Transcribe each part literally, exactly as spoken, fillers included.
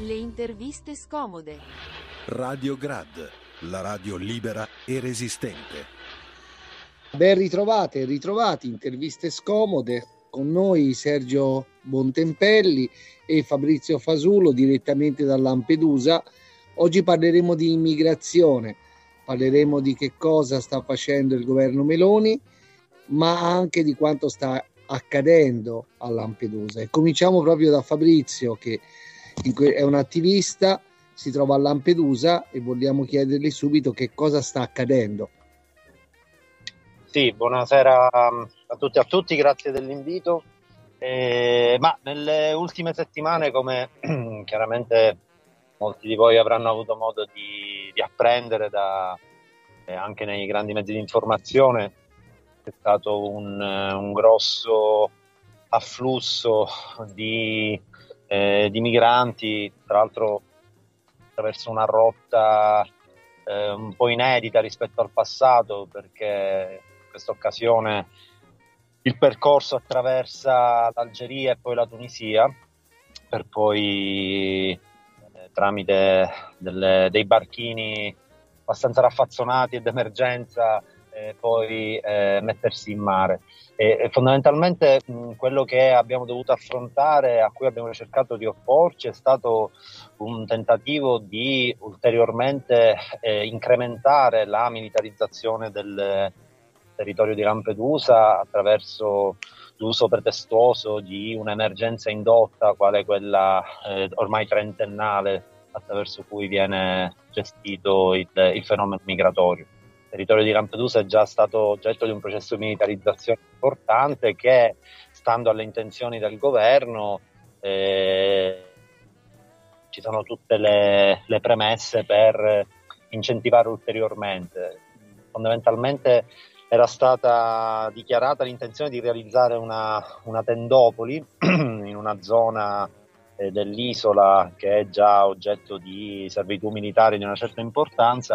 Le interviste scomode. Radio Grad, la radio libera e resistente. Ben ritrovate e ritrovati, interviste scomode, con noi Sergio Bontempelli e Fabrizio Fasulo direttamente da Lampedusa. Oggi parleremo di immigrazione, parleremo di che cosa sta facendo il governo Meloni, ma anche di quanto sta accadendo a Lampedusa. E cominciamo proprio da Fabrizio, che è un attivista, si trova a Lampedusa e vogliamo chiedergli subito che cosa sta accadendo. Sì, buonasera a tutti e a tutti, grazie dell'invito. Eh, ma nelle ultime settimane, come chiaramente molti di voi avranno avuto modo di, di apprendere da, eh, anche nei grandi mezzi di informazione, c'è stato un, un grosso afflusso di, eh, di migranti, tra l'altro attraverso una rotta eh, un po' inedita rispetto al passato, perché in questa occasione il percorso attraversa l'Algeria e poi la Tunisia, per poi eh, tramite delle, dei barchini abbastanza raffazzonati e d'emergenza eh, poi eh, mettersi in mare. E, e fondamentalmente mh, quello che abbiamo dovuto affrontare, a cui abbiamo cercato di opporci, è stato un tentativo di ulteriormente eh, incrementare la militarizzazione del territorio di Lampedusa attraverso l'uso pretestuoso di un'emergenza indotta quale quella eh, ormai trentennale attraverso cui viene gestito il, il fenomeno migratorio. Il territorio di Lampedusa è già stato oggetto di un processo di militarizzazione importante che, stando alle intenzioni del governo, eh, ci sono tutte le, le premesse per incentivare ulteriormente. Fondamentalmente era stata dichiarata l'intenzione di realizzare una, una tendopoli in una zona eh, dell'isola che è già oggetto di servitù militari di una certa importanza,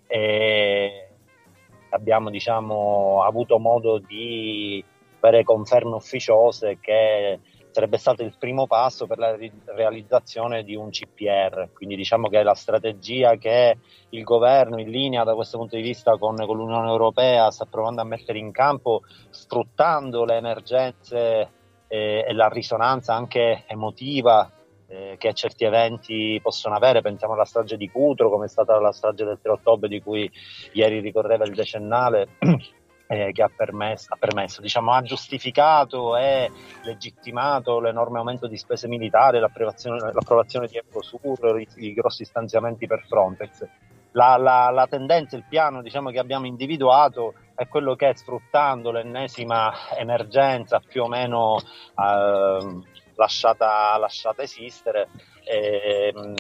e abbiamo diciamo avuto modo di avere conferme ufficiose che sarebbe stato il primo passo per la realizzazione di un C P R, quindi diciamo che la strategia che il governo, in linea da questo punto di vista con, con l'Unione Europea, sta provando a mettere in campo, sfruttando le emergenze eh, e la risonanza anche emotiva eh, che certi eventi possono avere. Pensiamo alla strage di Cutro, come è stata la strage del tre ottobre di cui ieri ricorreva il decennale. Eh, che ha permesso, ha permesso, diciamo, ha giustificato e legittimato l'enorme aumento di spese militari, l'approvazione, l'approvazione di Ecosur, i, i grossi stanziamenti per Frontex. La, la, la tendenza, il piano diciamo che abbiamo individuato è quello che, sfruttando l'ennesima emergenza più o meno eh, lasciata, lasciata esistere, eh, eh,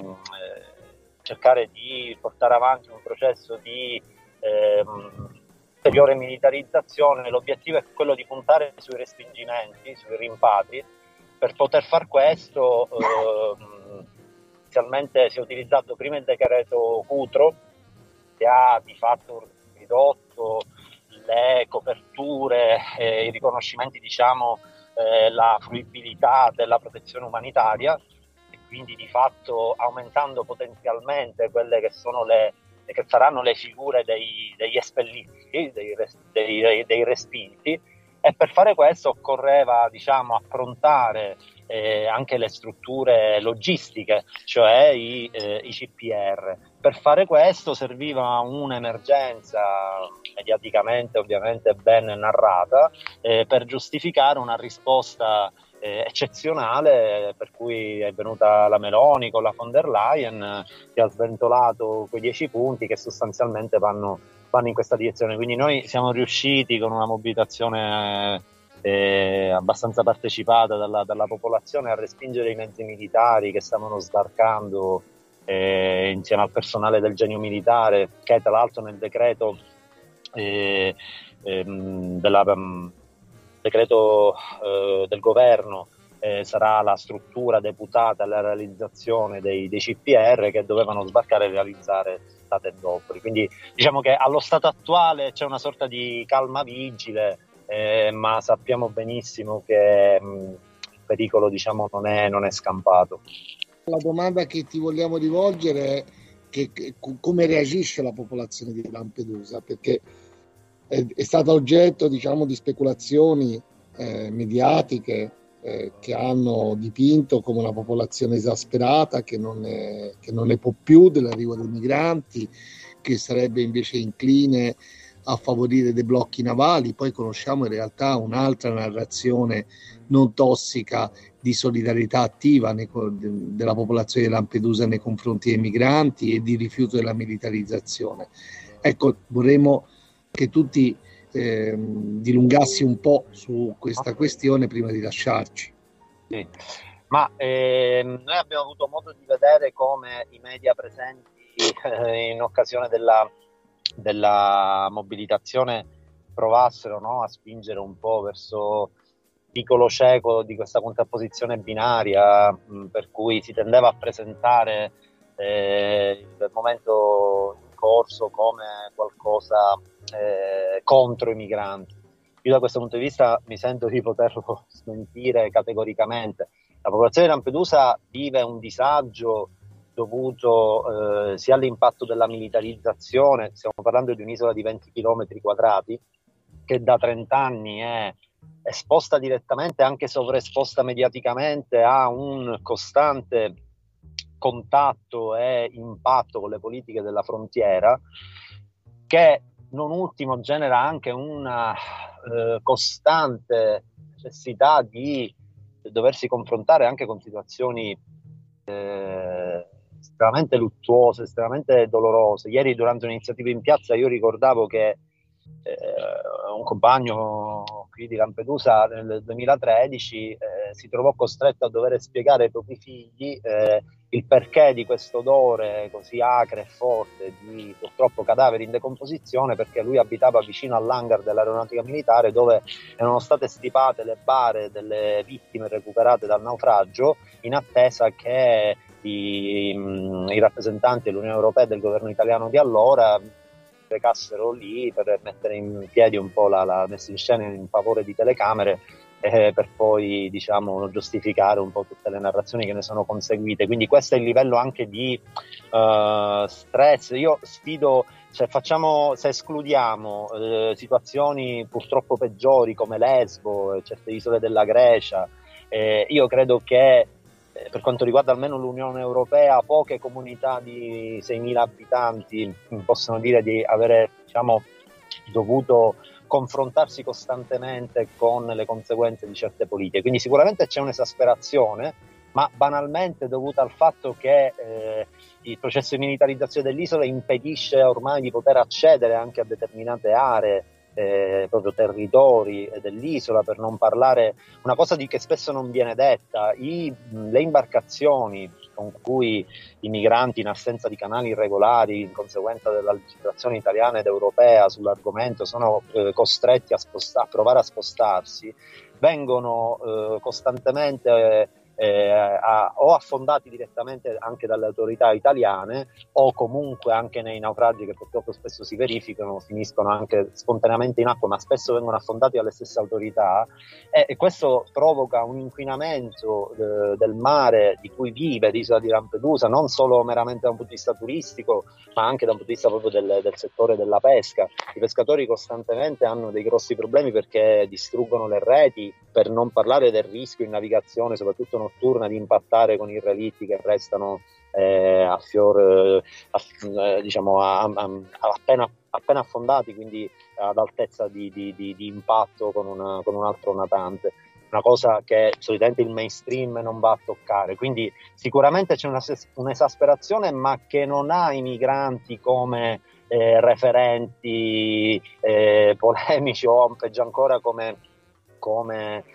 cercare di portare avanti un processo di eh, ulteriore militarizzazione. L'obiettivo è quello di puntare sui respingimenti, sui rimpatri. Per poter far questo eh, inizialmente si è utilizzato prima il decreto Cutro, che ha di fatto ridotto le coperture e i riconoscimenti, diciamo, eh, la fruibilità della protezione umanitaria, e quindi di fatto aumentando potenzialmente quelle che sono le che saranno le figure dei, degli espelliti, dei, dei, dei respinti. E per fare questo occorreva diciamo approntare eh, anche le strutture logistiche, cioè i, eh, i C P R. Per fare questo serviva un'emergenza mediaticamente ovviamente ben narrata eh, per giustificare una risposta eh, eccezionale, per cui è venuta la Meloni con la von der Leyen, che ha sventolato quei dieci punti che sostanzialmente vanno vanno in questa direzione. Quindi noi siamo riusciti, con una mobilitazione eh, abbastanza partecipata dalla, dalla popolazione, a respingere i mezzi militari che stavano sbarcando eh, insieme al personale del genio militare, che tra l'altro nel decreto eh, ehm, della, um, decreto eh, del governo eh, sarà la struttura deputata alla realizzazione dei, dei C P R che dovevano sbarcare e realizzare la tendopoli. Quindi diciamo che allo stato attuale c'è una sorta di calma vigile, eh, ma sappiamo benissimo che mh, il pericolo diciamo non è, non è scampato. La domanda che ti vogliamo rivolgere è che, che, come reagisce la popolazione di Lampedusa, perché è, è stata oggetto, diciamo, di speculazioni eh, mediatiche eh, che hanno dipinto come una popolazione esasperata, che non, è, che non ne può più dell'arrivo dei migranti, che sarebbe invece incline a favorire dei blocchi navali. Poi conosciamo in realtà un'altra narrazione non tossica di solidarietà attiva nei, della popolazione di Lampedusa nei confronti dei migranti e di rifiuto della militarizzazione. Ecco, vorremmo che tutti eh, dilungassi un po' su questa questione prima di lasciarci. Sì. Ma eh, noi abbiamo avuto modo di vedere come i media presenti eh, in occasione della, della mobilitazione provassero, no, a spingere un po' verso piccolo cieco di questa contrapposizione binaria, mh, per cui si tendeva a presentare eh, il momento in corso come qualcosa eh, contro i migranti. Io da questo punto di vista mi sento di poterlo smentire categoricamente. La popolazione di Lampedusa vive un disagio dovuto eh, sia all'impatto della militarizzazione, stiamo parlando di un'isola di venti chilometri quadrati, che da trenta anni è esposta direttamente, anche sovraesposta mediaticamente, a un costante contatto e impatto con le politiche della frontiera, che non ultimo genera anche una eh, costante necessità di doversi confrontare anche con situazioni eh, estremamente luttuose, estremamente dolorose. Ieri durante un'iniziativa in piazza io ricordavo che Eh, un compagno qui di Lampedusa nel duemilatredici eh, si trovò costretto a dover spiegare ai propri figli eh, il perché di questo odore così acre e forte di purtroppo cadaveri in decomposizione, perché lui abitava vicino all'hangar dell'aeronautica militare dove erano state stipate le bare delle vittime recuperate dal naufragio, in attesa che i, i rappresentanti dell'Unione Europea e del governo italiano di allora recassero lì per mettere in piedi un po' la, la messa in scena in favore di telecamere, eh, per poi, diciamo, giustificare un po' tutte le narrazioni che ne sono conseguite. Quindi questo è il livello anche di uh, stress. Io sfido, se facciamo, se escludiamo eh, situazioni purtroppo peggiori come Lesbo e certe isole della Grecia, eh, io credo che per quanto riguarda almeno l'Unione Europea, poche comunità di seimila abitanti possono dire di avere, diciamo, dovuto confrontarsi costantemente con le conseguenze di certe politiche. Quindi sicuramente c'è un'esasperazione, ma banalmente dovuta al fatto che eh, il processo di militarizzazione dell'isola impedisce ormai di poter accedere anche a determinate aree, Eh, proprio territori dell'isola, per non parlare una cosa di che spesso non viene detta, i, le imbarcazioni con cui i migranti in assenza di canali irregolari in conseguenza della legislazione italiana ed europea sull'argomento sono eh, costretti a, sposta- a provare a spostarsi, vengono eh, costantemente eh, Eh, a, o affondati direttamente anche dalle autorità italiane, o comunque anche nei naufragi che purtroppo spesso si verificano finiscono anche spontaneamente in acqua, ma spesso vengono affondati dalle stesse autorità, e, e questo provoca un inquinamento eh, del mare di cui vive l'isola di Lampedusa, non solo meramente da un punto di vista turistico, ma anche da un punto di vista proprio del, del settore della pesca. I pescatori costantemente hanno dei grossi problemi perché distruggono le reti, per non parlare del rischio in navigazione, soprattutto notturna, di impattare con i relitti che restano eh, a fior eh, a, eh, diciamo a, a, a appena, appena affondati, quindi ad altezza di, di, di, di impatto con, una, con un altro natante, una cosa che solitamente il mainstream non va a toccare. Quindi sicuramente c'è una, un'esasperazione, ma che non ha i migranti come eh, referenti eh, polemici, o peggio ancora come come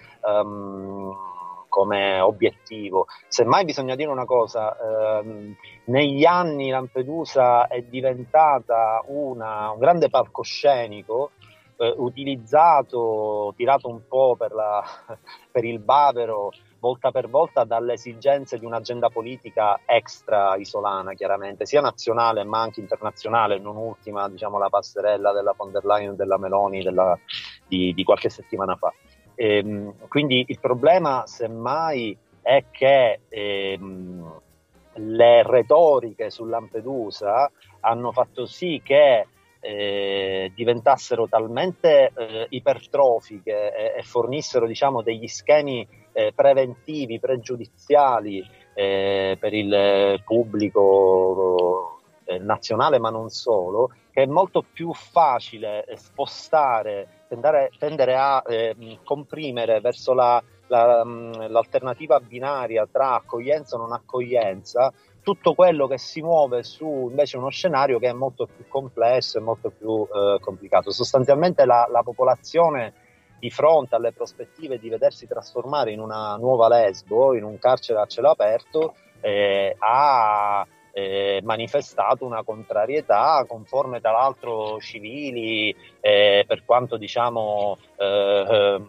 um, come obiettivo. Semmai bisogna dire una cosa, ehm, negli anni Lampedusa è diventata una, un grande palcoscenico eh, utilizzato, tirato un po' per, la, per il bavero volta per volta dalle esigenze di un'agenda politica extra isolana, chiaramente, sia nazionale ma anche internazionale, non ultima, diciamo, la passerella della von der Leyen e della Meloni della, di, di qualche settimana fa. Ehm, quindi il problema semmai è che ehm, le retoriche su Lampedusa hanno fatto sì che eh, diventassero talmente eh, ipertrofiche e, e fornissero, diciamo, degli schemi eh, preventivi, pregiudiziali eh, per il pubblico eh, nazionale, ma non solo, che è molto più facile spostare, tendere, tendere a eh, comprimere verso la, la, l'alternativa binaria tra accoglienza o non accoglienza tutto quello che si muove su invece uno scenario che è molto più complesso e molto più eh, complicato. Sostanzialmente la, la popolazione, di fronte alle prospettive di vedersi trasformare in una nuova Lesbo, in un carcere a cielo aperto, eh, ha eh, manifestato una contrarietà con forme tra l'altro civili, eh, per quanto diciamo eh,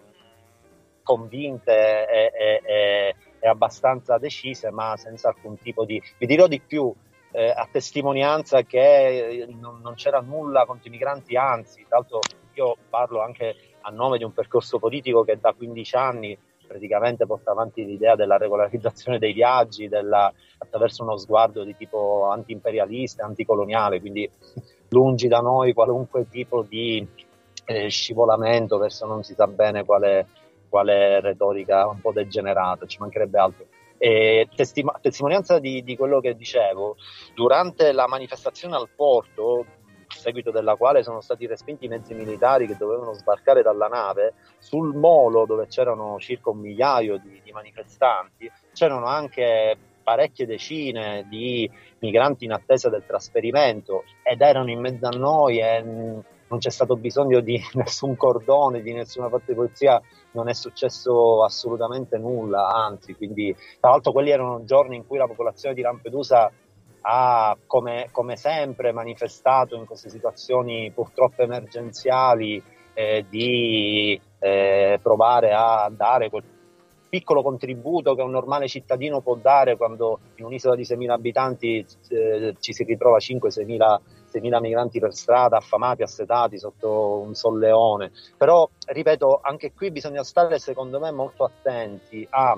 convinte e, e, e, e abbastanza decise, ma senza alcun tipo di... Vi dirò di più, eh, a testimonianza che non, non c'era nulla contro i migranti, anzi, tra l'altro io parlo anche a nome di un percorso politico che da quindici anni praticamente porta avanti l'idea della regolarizzazione dei viaggi, della, attraverso uno sguardo di tipo anti-imperialista, anticoloniale, quindi lungi da noi qualunque tipo di eh, scivolamento verso non si sa bene quale, quale retorica un po' degenerata, ci mancherebbe altro. E testim- testimonianza di, di quello che dicevo, durante la manifestazione al porto, a seguito della quale sono stati respinti i mezzi militari che dovevano sbarcare dalla nave, sul molo dove c'erano circa un migliaio di, di manifestanti, c'erano anche parecchie decine di migranti in attesa del trasferimento ed erano in mezzo a noi e non c'è stato bisogno di nessun cordone, di nessuna forza di polizia, non è successo assolutamente nulla, anzi, quindi tra l'altro quelli erano giorni in cui la popolazione di Lampedusa ha come, come sempre manifestato in queste situazioni purtroppo emergenziali eh, di eh, provare a dare quel piccolo contributo che un normale cittadino può dare quando in un'isola di seimila abitanti eh, ci si ritrova cinque seimila migranti per strada, affamati, assetati sotto un solleone. Però, ripeto, anche qui bisogna stare secondo me molto attenti a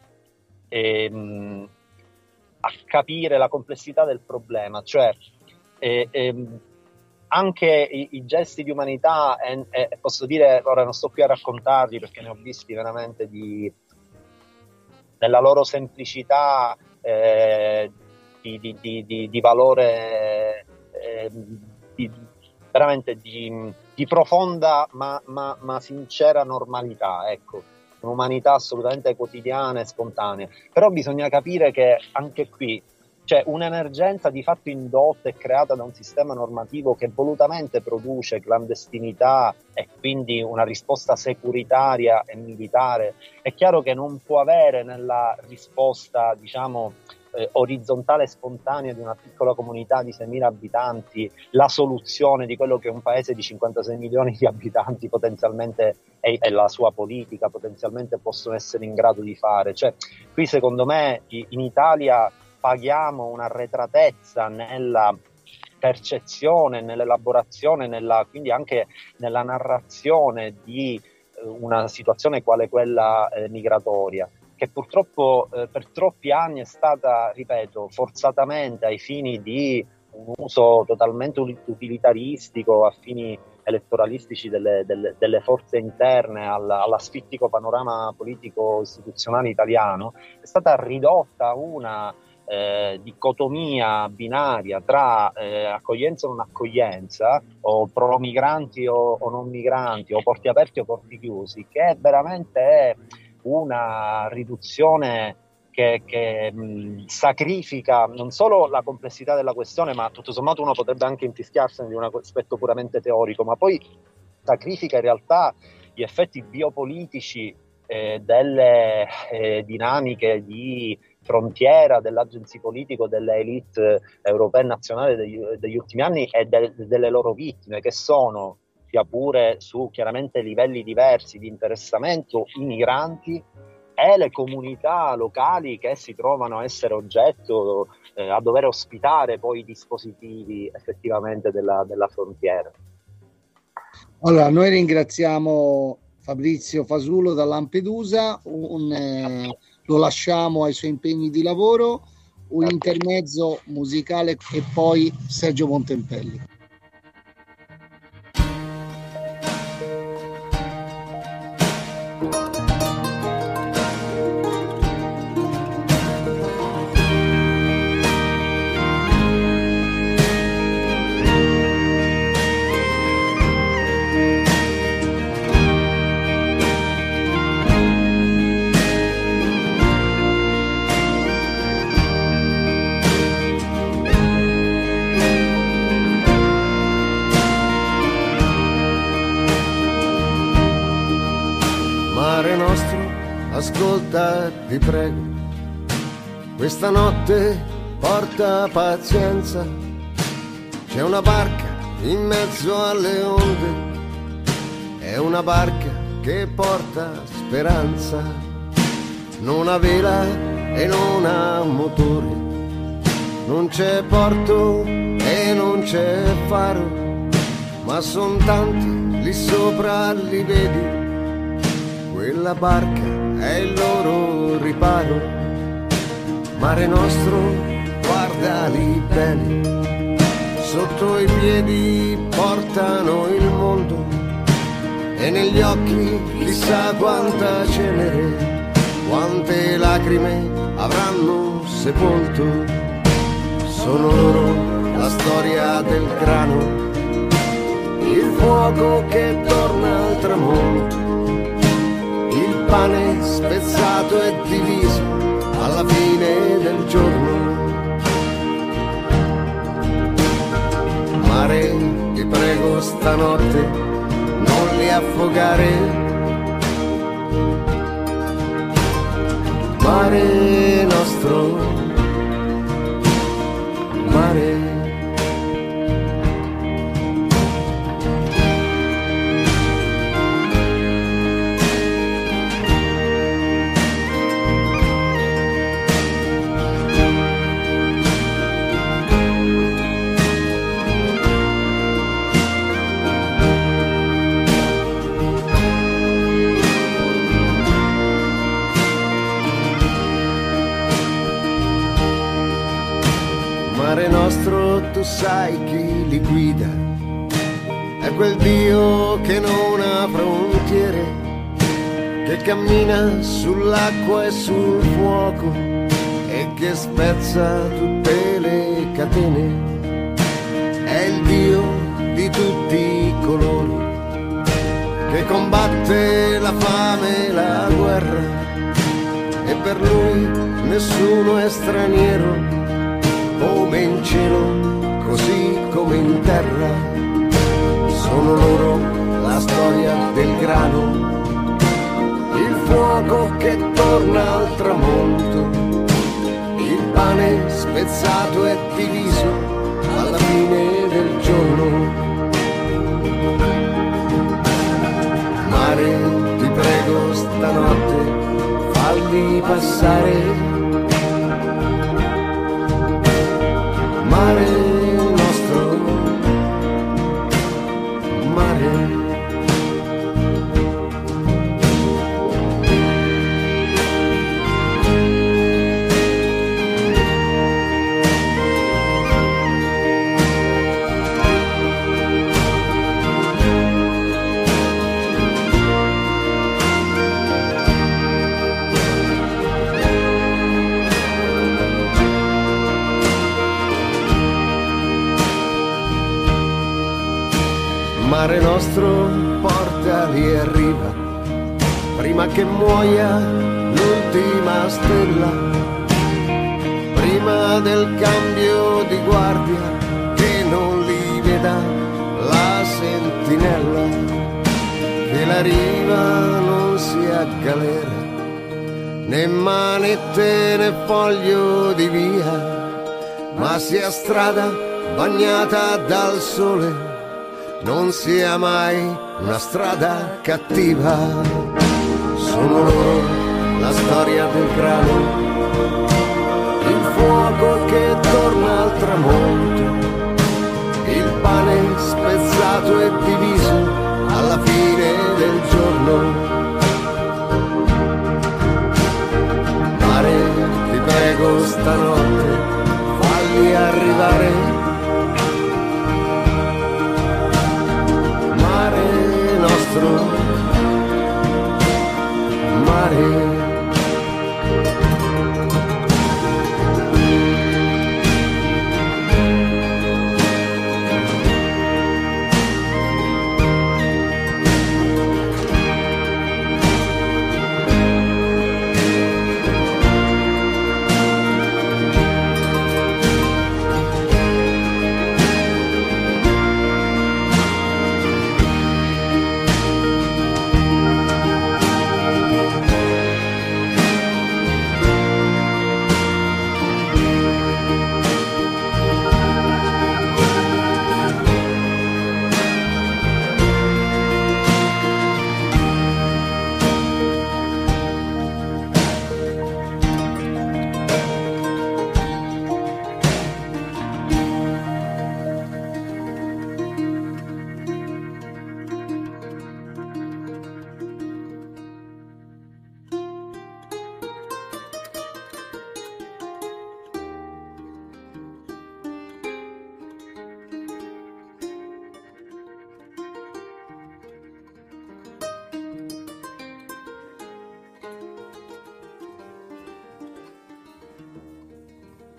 ehm, a capire la complessità del problema, cioè eh, ehm, anche i, i gesti di umanità, e, e posso dire, ora non sto qui a raccontarli perché ne ho visti veramente di, nella loro semplicità eh, di, di, di, di, di valore eh, di, veramente di, di profonda ma, ma, ma sincera normalità, ecco. Un'umanità assolutamente quotidiana e spontanea, però bisogna capire che anche qui c'è un'emergenza di fatto indotta e creata da un sistema normativo che volutamente produce clandestinità e quindi una risposta securitaria e militare. È chiaro che non può avere nella risposta, diciamo, eh, orizzontale e spontanea di una piccola comunità di seimila abitanti la soluzione di quello che un paese di cinquantasei milioni di abitanti potenzialmente e, e la sua politica potenzialmente possono essere in grado di fare. Cioè, qui secondo me in Italia paghiamo un'arretratezza nella percezione, nell'elaborazione, nella, quindi anche nella narrazione di eh, una situazione quale quella eh, migratoria, che purtroppo eh, per troppi anni è stata, ripeto, forzatamente ai fini di un uso totalmente utilitaristico, a fini elettoralistici delle, delle, delle forze interne alla, all'asfittico panorama politico istituzionale italiano, è stata ridotta una eh, dicotomia binaria tra eh, accoglienza o non accoglienza, o pro migranti o, o non migranti, o porti aperti o porti chiusi, che veramente è una riduzione che, che mh, sacrifica non solo la complessità della questione, ma tutto sommato uno potrebbe anche infischiarsene di un aspetto puramente teorico, ma poi sacrifica in realtà gli effetti biopolitici eh, delle eh, dinamiche di frontiera dell'agency politico, delle elite europee e nazionali degli, degli ultimi anni e de, delle loro vittime, che sono, sia pure su chiaramente livelli diversi di interessamento, i migranti e le comunità locali che si trovano a essere oggetto, eh, a dover ospitare poi i dispositivi effettivamente della, della frontiera. Allora, noi ringraziamo Fabrizio Fasulo da Lampedusa, un, eh, lo lasciamo ai suoi impegni di lavoro, un intermezzo musicale e poi Sergio Montempelli. Ascolta, ti prego, questa notte porta pazienza, c'è una barca in mezzo alle onde, è una barca che porta speranza, non ha vela e non ha motore, non c'è porto e non c'è faro, ma son tanti lì sopra, li vedi, quella barca è il loro riparo. Mare nostro, guardali bene, sotto i piedi portano il mondo e negli occhi chissà quanta cenere, quante lacrime avranno sepolto. Sono loro la storia del grano, il fuoco che torna al tramonto, il pane spezzato e diviso alla fine del giorno. Mare, ti prego stanotte non li affogare. Mare nostro, mare. Mare nostro, tu sai chi li guida, è quel Dio che non ha frontiere, che cammina sull'acqua e sul fuoco e che spezza tutte le catene. È il Dio di tutti i colori, che combatte la fame e la guerra, e per lui nessuno è straniero, come in cielo, così come in terra. Sono loro la storia del grano, il fuoco che torna al tramonto, il pane spezzato e diviso alla fine del giorno. Mare, ti prego stanotte, falli passare. Mare nostro, mare. Mare nostro, portali e arriva, prima che muoia l'ultima stella, prima del cambio di guardia, che non li veda la sentinella, che la riva non sia galera, né manette né foglio di via, ma sia strada bagnata dal sole, non sia mai una strada cattiva. Sono loro la storia del grano, il fuoco che torna al tramonto, il pane spezzato e diviso alla fine del giorno. Mare, ti prego stanotte,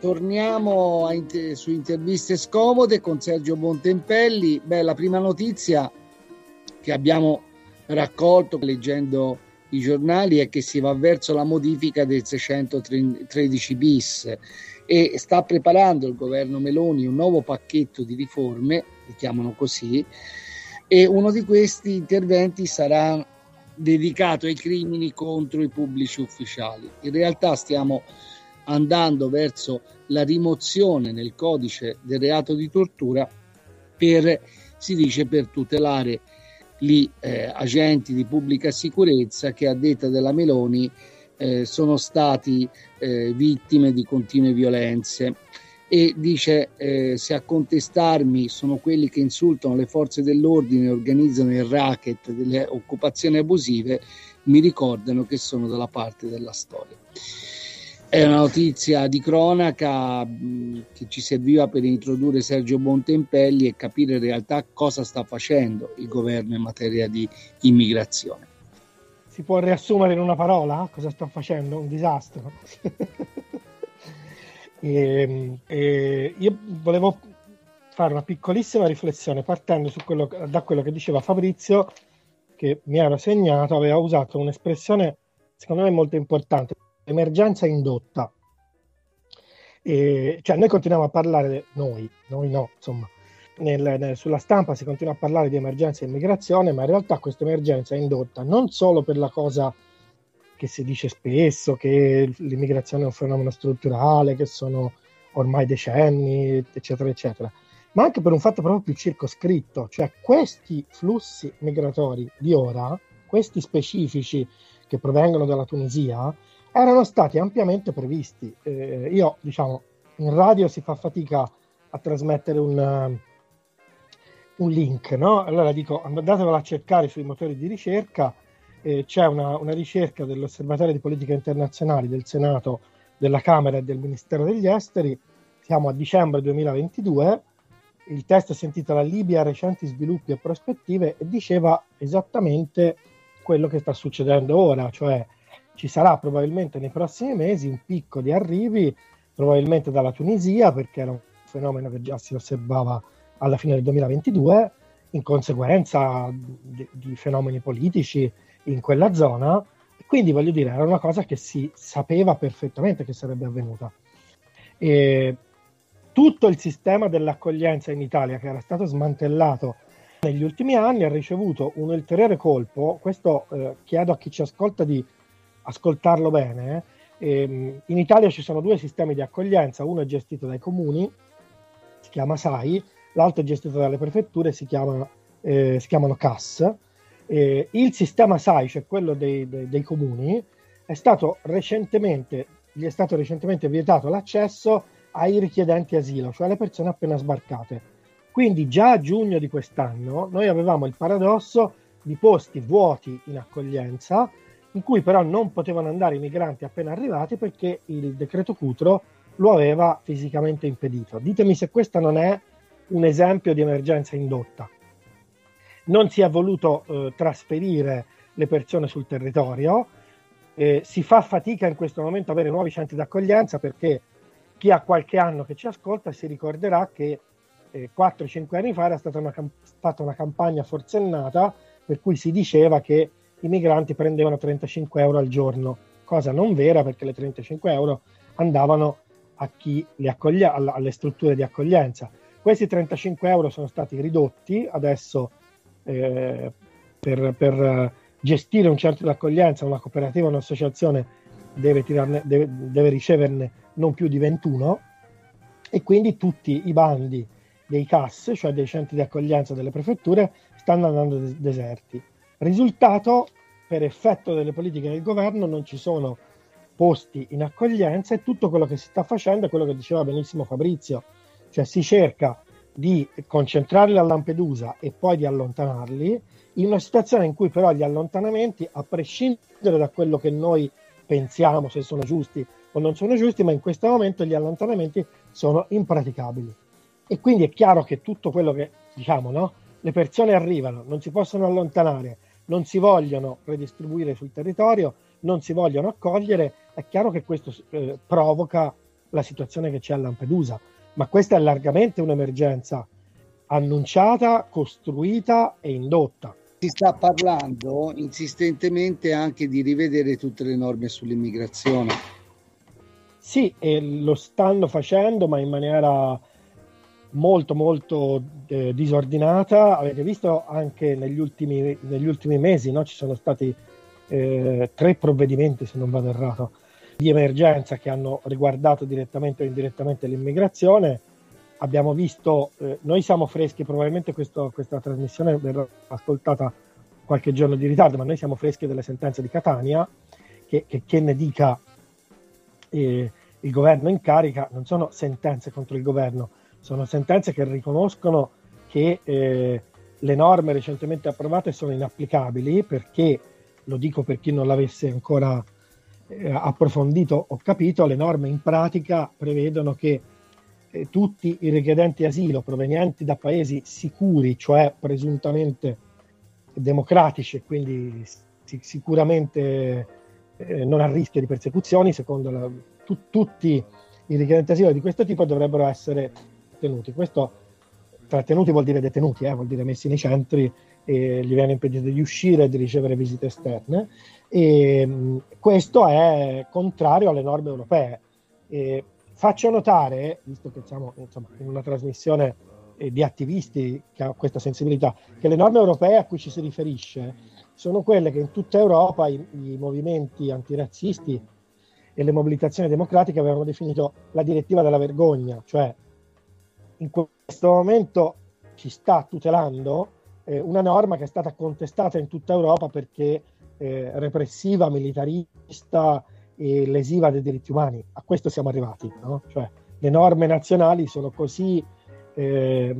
torniamo a inter- su interviste scomode con Sergio Bontempelli. Beh, la prima notizia che abbiamo raccolto leggendo i giornali è che si va verso la modifica del seicentotredici bis e sta preparando il governo Meloni un nuovo pacchetto di riforme, li chiamano così, e uno di questi interventi sarà dedicato ai crimini contro i pubblici ufficiali. In realtà stiamo andando verso la rimozione nel codice del reato di tortura per, si dice, per tutelare gli eh, agenti di pubblica sicurezza che, a detta della Meloni, eh, sono stati eh, vittime di continue violenze. E dice eh, se a contestarmi sono quelli che insultano le forze dell'ordine e organizzano il racket delle occupazioni abusive, mi ricordano che sono dalla parte della storia. È una notizia di cronaca mh, che ci serviva per introdurre Sergio Bontempelli e capire in realtà cosa sta facendo il governo in materia di immigrazione. Si può riassumere in una parola cosa sta facendo? Un disastro. E, e io volevo fare una piccolissima riflessione partendo su quello, da quello che diceva Fabrizio, che mi era segnato. Aveva usato un'espressione secondo me molto importante: emergenza indotta. E, cioè noi continuiamo a parlare, noi, noi no, insomma, nel, nel, sulla stampa si continua a parlare di emergenza immigrazione, ma in realtà questa emergenza è indotta non solo per la cosa che si dice spesso, che l'immigrazione è un fenomeno strutturale, che sono ormai decenni, eccetera, eccetera, ma anche per un fatto proprio più circoscritto, cioè questi flussi migratori di ora, questi specifici che provengono dalla Tunisia, erano stati ampiamente previsti. Eh, io, diciamo, in radio si fa fatica a trasmettere un, un link, no? Allora dico, andatevelo a cercare sui motori di ricerca. Eh, c'è una, una ricerca dell'Osservatorio di Politica Internazionali del Senato, della Camera e del Ministero degli Esteri. Siamo a dicembre duemilaventidue. Il testo si intitola Libia, recenti sviluppi e prospettive e diceva esattamente quello che sta succedendo ora, cioè ci sarà probabilmente nei prossimi mesi un picco di arrivi, probabilmente dalla Tunisia, perché era un fenomeno che già si osservava alla fine del duemilaventidue, in conseguenza di, di fenomeni politici in quella zona. Quindi voglio dire, era una cosa che si sapeva perfettamente che sarebbe avvenuta. E tutto il sistema dell'accoglienza in Italia, che era stato smantellato negli ultimi anni, ha ricevuto un ulteriore colpo. Questo eh, chiedo a chi ci ascolta di ascoltarlo bene. Eh. In Italia ci sono due sistemi di accoglienza: uno è gestito dai comuni, si chiama S A I, l'altro è gestito dalle prefetture, si, chiama, eh, si chiamano C A S. Eh, il sistema S A I, cioè quello dei, dei, dei comuni, è stato recentemente, gli è stato recentemente vietato l'accesso ai richiedenti asilo, cioè alle persone appena sbarcate. Quindi già a giugno di quest'anno noi avevamo il paradosso di posti vuoti in accoglienza, in cui però non potevano andare i migranti appena arrivati perché il decreto Cutro lo aveva fisicamente impedito. Ditemi se questo non è un esempio di emergenza indotta. Non si è voluto eh, trasferire le persone sul territorio, eh, si fa fatica in questo momento ad avere nuovi centri d'accoglienza, perché chi ha qualche anno che ci ascolta si ricorderà che eh, quattro cinque anni fa era stata una, camp- stata una campagna forsennata per cui si diceva che i migranti prendevano trentacinque euro al giorno, cosa non vera, perché le trentacinque euro andavano a chi li accoglia, alle strutture di accoglienza. Questi trentacinque euro sono stati ridotti, adesso eh, per, per gestire un centro d'accoglienza una cooperativa o un'associazione deve, tirarne, deve, deve riceverne non più di ventuno, e quindi tutti i bandi dei C A S, cioè dei centri di accoglienza delle prefetture, stanno andando des- deserti. Risultato: per effetto delle politiche del governo non ci sono posti in accoglienza, e tutto quello che si sta facendo è quello che diceva benissimo Fabrizio, cioè si cerca di concentrarli a Lampedusa e poi di allontanarli, in una situazione in cui però gli allontanamenti, a prescindere da quello che noi pensiamo se sono giusti o non sono giusti, ma in questo momento gli allontanamenti sono impraticabili. E quindi è chiaro che tutto quello che diciamo, no? Le persone arrivano, non si possono allontanare, non si vogliono redistribuire sul territorio, non si vogliono accogliere, è chiaro che questo eh, provoca la situazione che c'è a Lampedusa, ma questa è largamente un'emergenza annunciata, costruita e indotta. Si sta parlando insistentemente anche di rivedere tutte le norme sull'immigrazione. Sì, e lo stanno facendo, ma in maniera molto molto eh, disordinata. Avete visto anche negli ultimi, negli ultimi mesi, no? Ci sono stati eh, tre provvedimenti, se non vado errato, di emergenza che hanno riguardato direttamente o indirettamente l'immigrazione. Abbiamo visto, eh, noi siamo freschi, probabilmente questo, questa trasmissione verrà ascoltata qualche giorno di ritardo, ma noi siamo freschi delle sentenze di Catania, che, che, che ne dica eh, il governo in carica. Non sono sentenze contro il governo, sono sentenze che riconoscono che eh, le norme recentemente approvate sono inapplicabili, perché, lo dico per chi non l'avesse ancora eh, approfondito o capito, le norme in pratica prevedono che eh, tutti i richiedenti asilo provenienti da paesi sicuri, cioè presuntamente democratici e quindi sic- sicuramente eh, non a rischio di persecuzioni, secondo la, tu- tutti i richiedenti asilo di questo tipo dovrebbero essere tenuti. Questo trattenuti vuol dire detenuti, eh, vuol dire messi nei centri e gli viene impedito di uscire e di ricevere visite esterne. E mh, questo è contrario alle norme europee. E faccio notare, visto che siamo insomma, in una trasmissione eh, di attivisti che ha questa sensibilità, che le norme europee a cui ci si riferisce sono quelle che in tutta Europa i, i movimenti antirazzisti e le mobilitazioni democratiche avevano definito la direttiva della vergogna, cioè in questo momento ci sta tutelando eh, una norma che è stata contestata in tutta Europa perché eh, repressiva, militarista e lesiva dei diritti umani. A questo siamo arrivati, no? Cioè le norme nazionali sono così eh,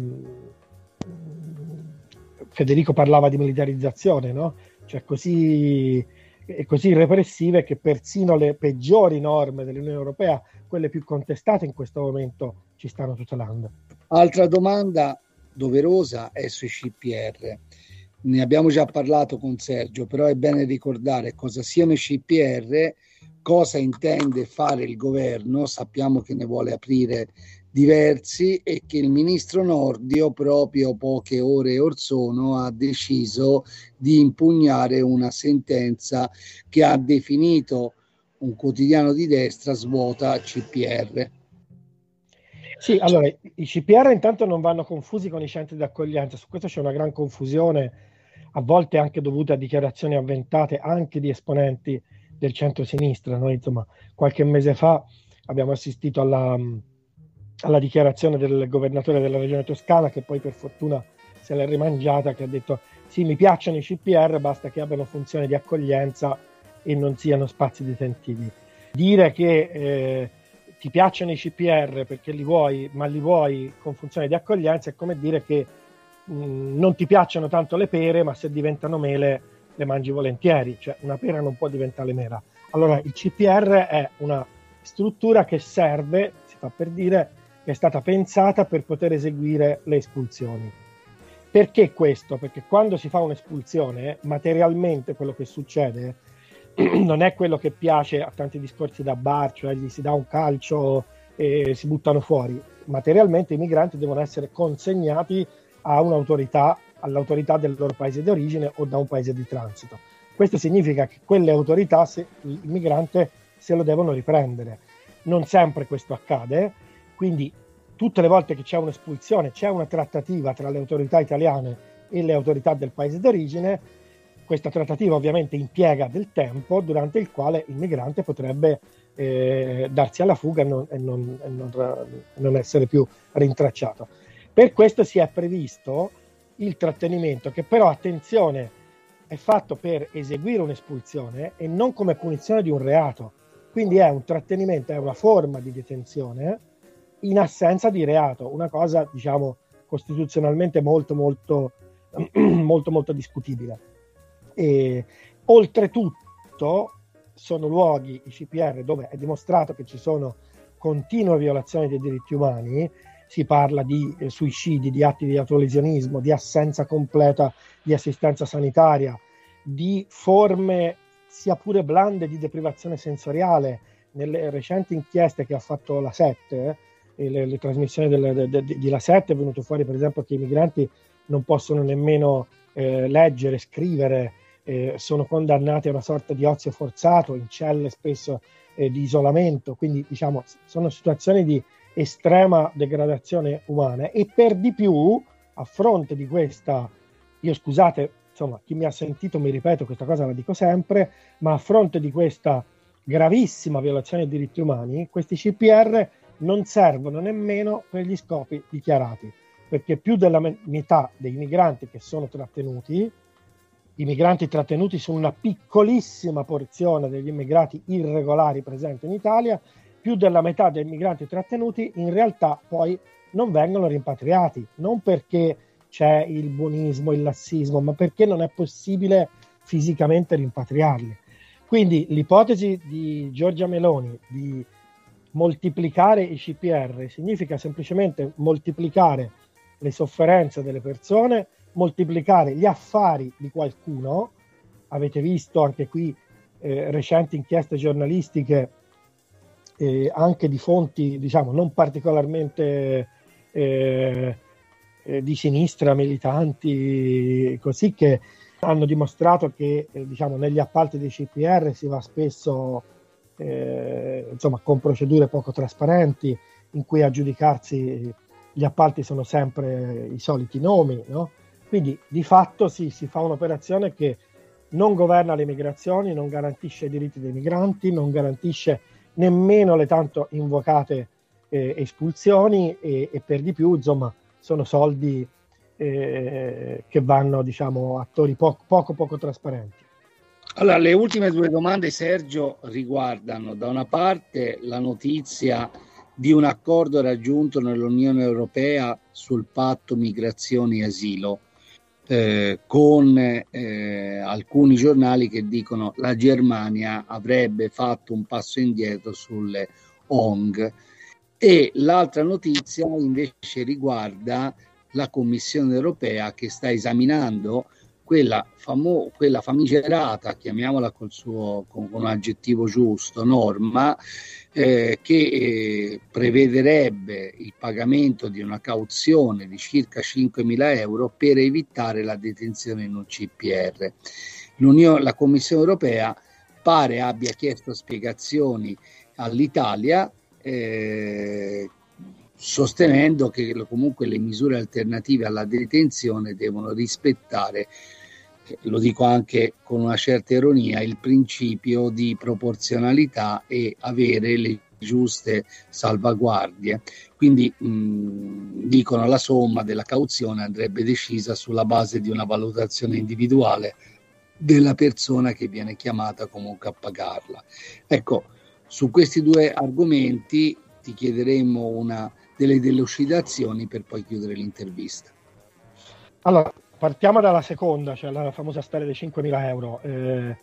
Federico parlava di militarizzazione, no? Cioè così, così repressive che persino le peggiori norme dell'Unione Europea, quelle più contestate in questo momento, ci stanno tutelando. Altra domanda doverosa è sui C P R. Ne abbiamo già parlato con Sergio, però è bene ricordare cosa siano i C P R, cosa intende fare il governo. Sappiamo che ne vuole aprire diversi e che il ministro Nordio proprio poche ore or sono ha deciso di impugnare una sentenza che ha definito un quotidiano di destra svuota C P R. Sì, allora i C P R intanto non vanno confusi con i centri di accoglienza. Su questo c'è una gran confusione, a volte anche dovuta a dichiarazioni avventate anche di esponenti del centro-sinistra. Noi insomma qualche mese fa abbiamo assistito alla, alla dichiarazione del governatore della regione Toscana, che poi per fortuna se l'è rimangiata, che ha detto sì, mi piacciono i C P R, basta che abbiano funzione di accoglienza e non siano spazi detentivi. Dire che eh, ti piacciono i C P R perché li vuoi, ma li vuoi con funzione di accoglienza, è come dire che mh, non ti piacciono tanto le pere, ma se diventano mele le mangi volentieri. Cioè una pera non può diventare mela. Allora il C P R è una struttura che serve, si fa per dire, che è stata pensata per poter eseguire le espulsioni. Perché questo? Perché quando si fa un'espulsione, materialmente quello che succede non è quello che piace a tanti discorsi da bar, cioè gli si dà un calcio e si buttano fuori. Materialmente i migranti devono essere consegnati a un'autorità, all'autorità del loro paese di origine o da un paese di transito. Questo significa che quelle autorità, se, il migrante, se lo devono riprendere. Non sempre questo accade, quindi tutte le volte che c'è un'espulsione, c'è una trattativa tra le autorità italiane e le autorità del paese d'origine. Questa trattativa ovviamente impiega del tempo durante il quale il migrante potrebbe eh, darsi alla fuga e non, e, non, e non, non essere più rintracciato. Per questo si è previsto il trattenimento, che però, attenzione, è fatto per eseguire un'espulsione e non come punizione di un reato. Quindi è un trattenimento, è una forma di detenzione in assenza di reato, una cosa, diciamo, costituzionalmente molto molto molto molto discutibile. E oltretutto sono luoghi, i C P R, dove è dimostrato che ci sono continue violazioni dei diritti umani. Si parla di eh, suicidi, di atti di autolesionismo, di assenza completa di assistenza sanitaria, di forme sia pure blande di deprivazione sensoriale, nelle recenti inchieste che ha fatto la sette, eh, le, le trasmissioni del, de, de, di la sette, è venuto fuori per esempio che i migranti non possono nemmeno eh, leggere, scrivere, eh, sono condannati a una sorta di ozio forzato, in celle spesso eh, di isolamento, quindi diciamo sono situazioni di estrema degradazione umana. E per di più, a fronte di questa, io scusate, insomma, chi mi ha sentito mi ripeto, questa cosa la dico sempre, ma a fronte di questa gravissima violazione dei diritti umani, questi C P R non servono nemmeno per gli scopi dichiarati, perché più della metà dei migranti che sono trattenuti, i migranti trattenuti sono una piccolissima porzione degli immigrati irregolari presenti in Italia, più della metà dei migranti trattenuti in realtà poi non vengono rimpatriati, non perché c'è il buonismo, il lassismo, ma perché non è possibile fisicamente rimpatriarli. Quindi l'ipotesi di Giorgia Meloni di moltiplicare i C P R significa semplicemente moltiplicare le sofferenze delle persone, moltiplicare gli affari di qualcuno. Avete visto anche qui eh, recenti inchieste giornalistiche eh, anche di fonti, diciamo, non particolarmente eh, eh, di sinistra, militanti, così, che hanno dimostrato che eh, diciamo, negli appalti dei C P R si va spesso eh, insomma, con procedure poco trasparenti, in cui a giudicarsi gli appalti sono sempre i soliti nomi, no? Quindi di fatto si, si fa un'operazione che non governa le migrazioni, non garantisce i diritti dei migranti, non garantisce nemmeno le tanto invocate eh, espulsioni e, e per di più, insomma, sono soldi eh, che vanno, diciamo, a attori poco, poco poco trasparenti. Allora, le ultime due domande, Sergio, riguardano da una parte la notizia di un accordo raggiunto nell'Unione Europea sul patto migrazioni e asilo, eh, con eh, alcuni giornali che dicono la Germania avrebbe fatto un passo indietro sulle O N G, e l'altra notizia invece riguarda la Commissione Europea che sta esaminando quella, famo- quella famigerata, chiamiamola col suo, con, con un aggettivo giusto, norma eh, che eh, prevederebbe il pagamento di una cauzione di circa cinquemila euro per evitare la detenzione in un C P R. L'Unione, la Commissione Europea pare abbia chiesto spiegazioni all'Italia, eh, sostenendo che comunque le misure alternative alla detenzione devono rispettare, lo dico anche con una certa ironia, il principio di proporzionalità e avere le giuste salvaguardie. Quindi mh, dicono la somma della cauzione andrebbe decisa sulla base di una valutazione individuale della persona che viene chiamata comunque a pagarla. Ecco, su questi due argomenti ti chiederemo una delle delucidazioni per poi chiudere l'intervista. Allora, partiamo dalla seconda, cioè la famosa storia dei cinquemila euro. Eh,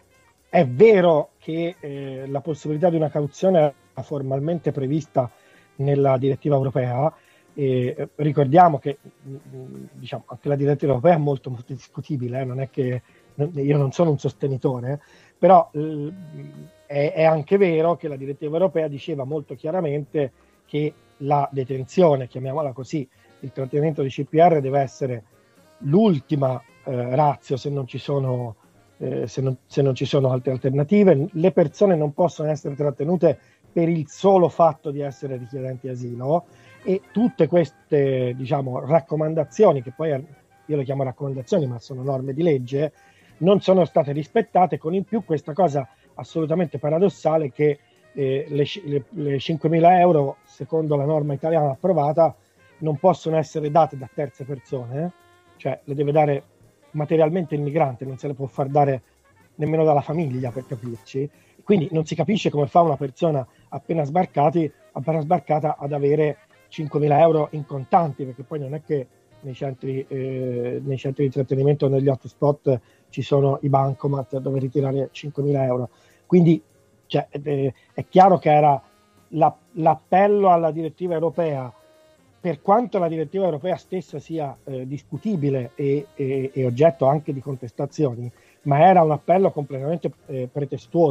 è vero che eh, la possibilità di una cauzione è formalmente prevista nella direttiva europea. Eh, ricordiamo che diciamo, anche la direttiva europea è molto, molto discutibile, eh, non è che io non sono un sostenitore, però eh, è, è anche vero che la direttiva europea diceva molto chiaramente che la detenzione, chiamiamola così, il trattenimento di C P R deve essere l'ultima eh, ratio se non ci sono eh, se, non, se non ci sono altre alternative. Le persone non possono essere trattenute per il solo fatto di essere richiedenti asilo, e tutte queste, diciamo, raccomandazioni, che poi io le chiamo raccomandazioni ma sono norme di legge, non sono state rispettate, con in più questa cosa assolutamente paradossale che eh, le, le, le cinquemila euro, secondo la norma italiana approvata, non possono essere date da terze persone, eh? Cioè le deve dare materialmente il migrante, non se le può far dare nemmeno dalla famiglia, per capirci. Quindi non si capisce come fa una persona appena sbarcati, appena sbarcata ad avere cinquemila euro in contanti, perché poi non è che nei centri, eh, nei centri di trattenimento, negli hotspot ci sono i bancomat dove ritirare cinquemila euro. Quindi cioè, eh, è chiaro che era la, l'appello alla direttiva europea, per quanto la direttiva europea stessa sia eh, discutibile e, e, e oggetto anche di contestazioni, ma era un appello completamente eh, pretestuoso,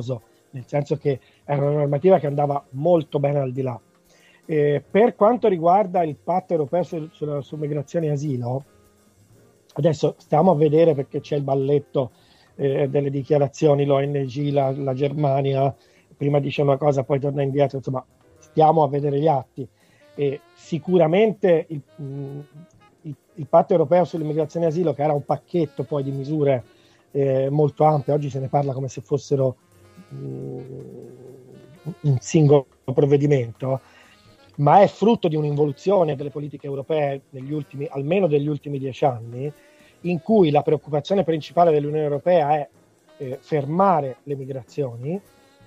nel senso che era una normativa che andava molto bene al di là. Eh, per quanto riguarda il patto europeo su, su, su migrazione e asilo, adesso stiamo a vedere, perché c'è il balletto eh, delle dichiarazioni, l'O N G, la, la Germania, prima dice una cosa, poi torna indietro, insomma, stiamo a vedere gli atti. E sicuramente il, il, il patto europeo sull'immigrazione e asilo, che era un pacchetto poi di misure eh, molto ampie, oggi se ne parla come se fossero mh, un singolo provvedimento, ma è frutto di un'involuzione delle politiche europee negli ultimi, almeno degli ultimi dieci anni, in cui la preoccupazione principale dell'Unione Europea è eh, fermare le migrazioni,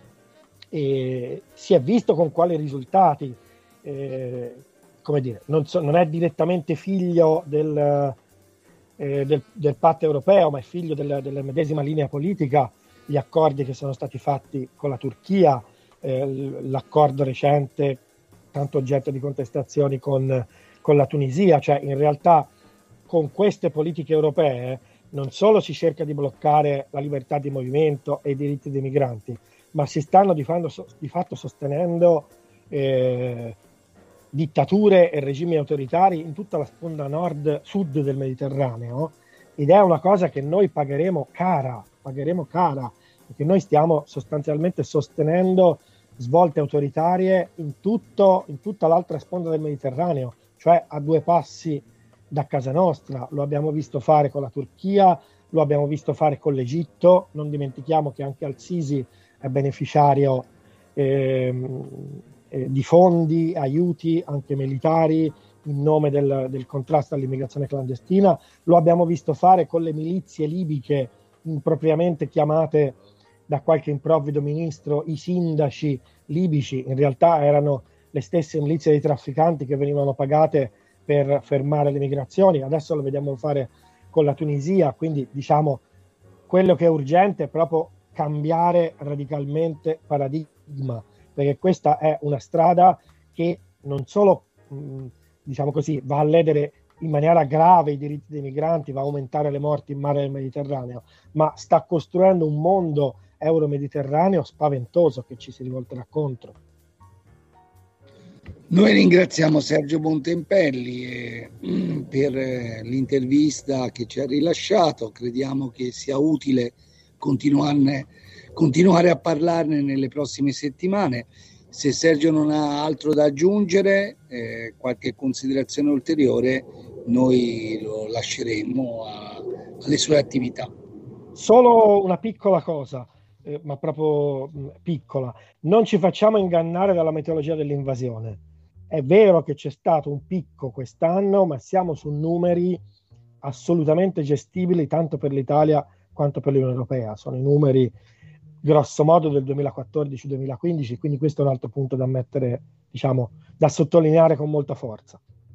e si è visto con quali risultati. Eh, come dire, non, so, non è direttamente figlio del, eh, del, del patto europeo, ma è figlio del, della medesima linea politica, gli accordi che sono stati fatti con la Turchia, eh, l'accordo recente tanto oggetto di contestazioni con, con la Tunisia. Cioè, in realtà con queste politiche europee non solo si cerca di bloccare la libertà di movimento e i diritti dei migranti, ma si stanno di fatto, di fatto sostenendo eh, dittature e regimi autoritari in tutta la sponda nord-sud del Mediterraneo, ed è una cosa che noi pagheremo cara, pagheremo cara, perché noi stiamo sostanzialmente sostenendo svolte autoritarie in, tutto, in tutta l'altra sponda del Mediterraneo, cioè a due passi da casa nostra. Lo abbiamo visto fare con la Turchia, lo abbiamo visto fare con l'Egitto, non dimentichiamo che anche Al-Sisi è beneficiario ehm, eh, di fondi, aiuti anche militari in nome del, del contrasto all'immigrazione clandestina. Lo abbiamo visto fare con le milizie libiche impropriamente chiamate da qualche improvvido ministro i sindaci libici. In realtà erano le stesse milizie dei trafficanti che venivano pagate per fermare le migrazioni. Adesso lo vediamo fare con la Tunisia. Quindi, diciamo, quello che è urgente è proprio cambiare radicalmente paradigma, perché questa è una strada che non solo mh, diciamo così, va a ledere in maniera grave i diritti dei migranti, va a aumentare le morti in mare del Mediterraneo, ma sta costruendo un mondo euro-mediterraneo spaventoso che ci si rivolterà contro. Noi ringraziamo Sergio Bontempelli eh, per eh, l'intervista che ci ha rilasciato. Crediamo che sia utile continuarne, continuare a parlarne nelle prossime settimane. Se Sergio non ha altro da aggiungere, eh, qualche considerazione ulteriore, noi lo lasceremo a, alle sue attività. Solo una piccola cosa, eh, ma proprio mh, piccola. Non ci facciamo ingannare dalla metodologia dell'invasione. È vero che c'è stato un picco quest'anno, ma siamo su numeri assolutamente gestibili tanto per l'Italia quanto per l'Unione Europea. Sono i numeri grosso modo del duemilaquattordici duemilaquindici, quindi questo è un altro punto da mettere, diciamo, da sottolineare con molta forza.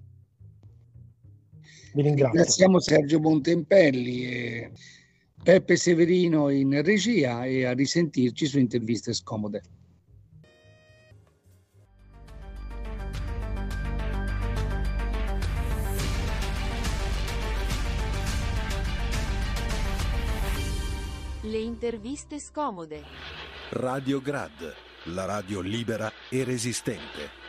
Vi ringrazio. Ringraziamo Sergio Bontempelli e Peppe Severino in regia, e a risentirci su Interviste Scomode. Le interviste scomode. Radio Grad, la radio libera e resistente.